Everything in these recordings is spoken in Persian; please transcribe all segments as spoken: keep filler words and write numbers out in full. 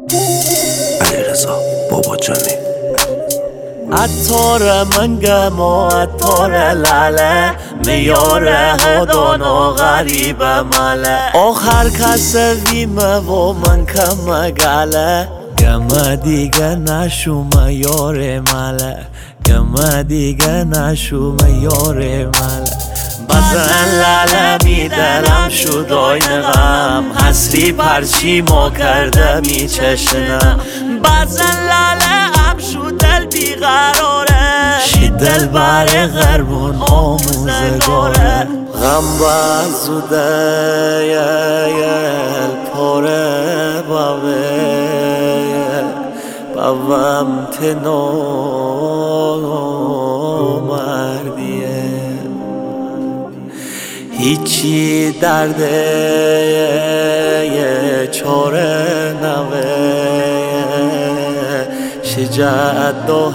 علیرضا باباجانی. عطار منگم و عطار لاله، میاره هدان و غریب ماله. آخر کس ویمه و من کم گله، گم دیگه نشوم یار ماله، گم دیگه نشوم یار ماله. بزن لاله می دلم شد آین غم، حسری پرچی ما کرده می چشنم. بزن لاله ام شد دل بیقراره، شی دل بر غربون آموزگاره. غم بزوده یل پاره باوه باوم تنو مردیه. هیچی درده یه چاره نوه، شجاعت دو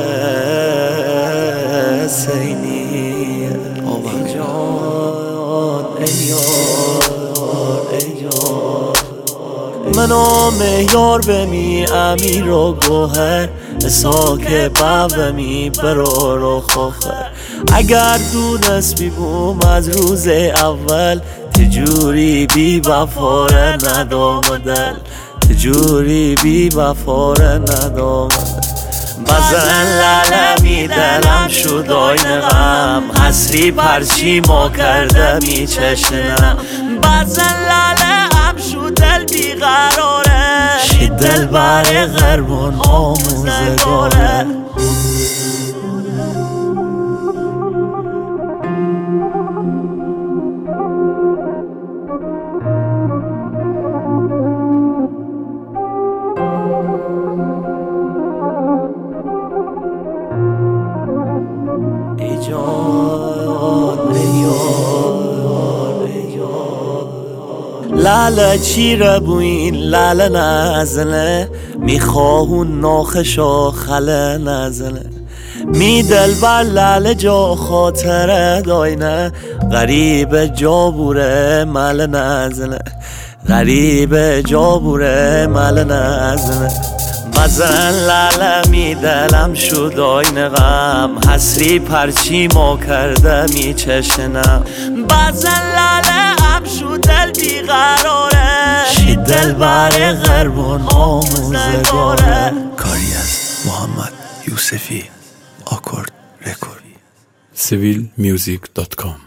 حسینی. ای جان ای یار ای جان، منو مهیار بمی امیر و گوهر، ساک بابمی برو رو خوخر. اگر دونست بیبوم از روز اول، تجوری بی وفاره ندام دل، تجوری بی وفاره ندام دل. بزن لاله می دلم شد آین غم، حسری پرچی ما کرده می چشنم. بزن لاله ام شد دل بیقراره، شی دل بر غربون آموزگاره. ای جان ای یار ای جان، لاله چیره بوین لاله نزنه، میخواهون ناخشا خله نزنه. می دل بر لاله جا خاطره داینه، غریب جا بوره مل نزنه، غریب جا بوره مل نزنه. بزن لاله می دلم شد آین غم، حسری پرچی ما کرده می چشنم. بزن لاله ام شد دل بیقراره، شی دل بر غربون آموزگاره. کاری از محمد یوسفی، آکورد رکورد. سیویل میوزیک دات کام